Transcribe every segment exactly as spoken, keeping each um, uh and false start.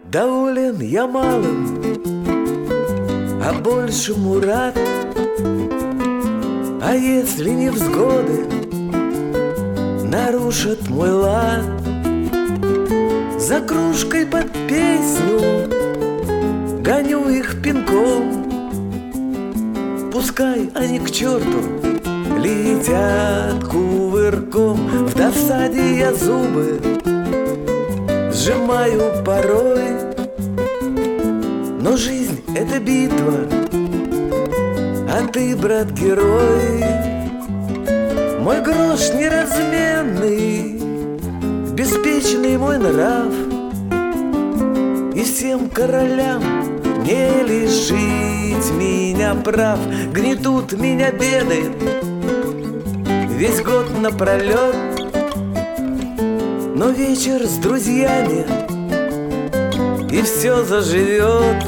Доволен я малым, а большему рад. А если невзгоды нарушат мой лад, за кружкой под песню гоню их пинком. Пускай они к черту летят кувырком. В досаде я зубы сжимаю порой, но жизнь — это битва, а ты, брат, герой. Мой грош неразменный, беспечный мой нрав, и всем королям не лишить меня прав. Гнетут меня беды весь год напролет, но вечер с друзьями и все заживет.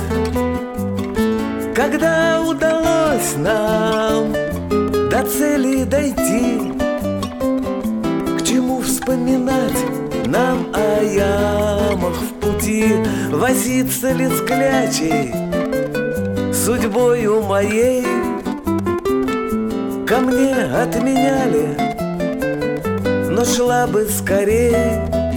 Когда удалось нам до цели дойти, к чему вспоминать нам о ямах в пути? Возиться ли с клячей судьбою моей? Ко мне отменяли, но шла бы скорей.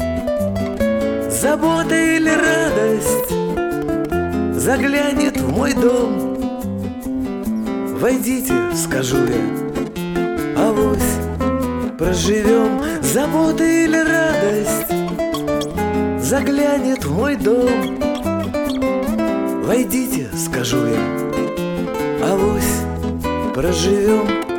Забота или радость заглянет в мой дом. Войдите, скажу я, авось проживем. Забота или радость заглянет в мой дом. Войдите, скажу я, авось проживем.